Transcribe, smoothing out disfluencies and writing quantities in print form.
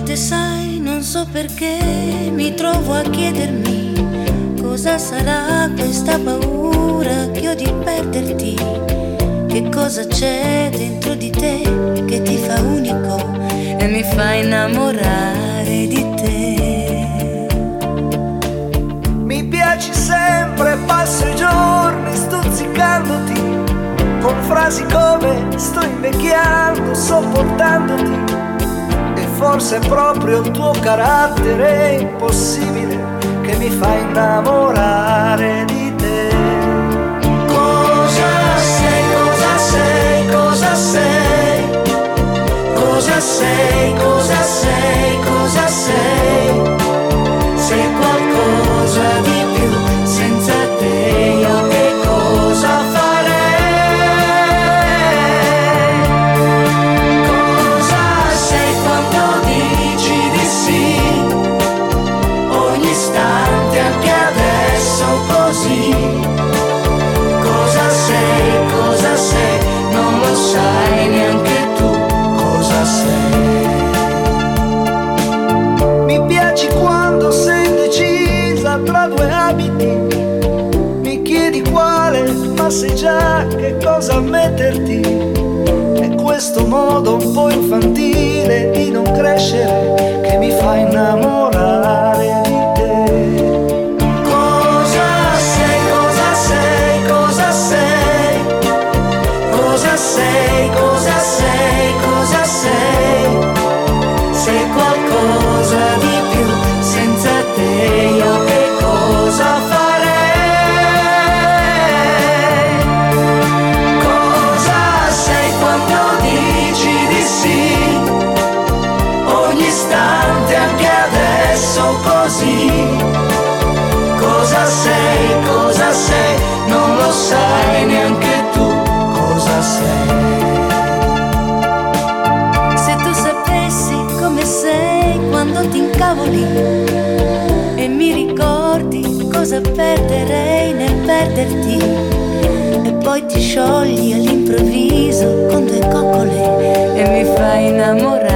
volte sai, non so perché mi trovo a chiedermi cosa sarà questa paura che ho di perderti. Che cosa c'è dentro di te che ti fa unico e mi fa innamorare di te. Mi piaci sempre, passo i giorni stuzzicandoti con frasi come sto invecchiando, sopportandoti. E forse è proprio il tuo carattere impossibile che mi fa innamorare di te. Cosa sei, cosa sei, cosa sei? Cosa sei, cosa sei, cosa sei? Sei qualcosa di più, senza te io che cosa farei? Cosa sei quando dici di sì? Ogni istante, anche adesso così. Cosa sei, non lo sai neanche tu cosa sei. Mi piaci quando sei indecisa tra due abiti, mi chiedi quale, ma sai già che cosa metterti. È questo modo un po' infantile di non crescere che mi fa innamorare di te. Cosa sei, cosa sei, cosa sei? Cosa sei, cosa sei, cosa sei? Sei qualcosa di più, senza te io che cosa farei? Cosa sei quando dici di sì? Ogni istante, anche adesso così. Cosa sei, non lo sai neanche tu cosa sei. Se tu sapessi come sei quando ti incavoli e mi ricordi cosa perderei nel perderti, e poi ti sciogli all'improvviso con due coccole e mi fai innamorare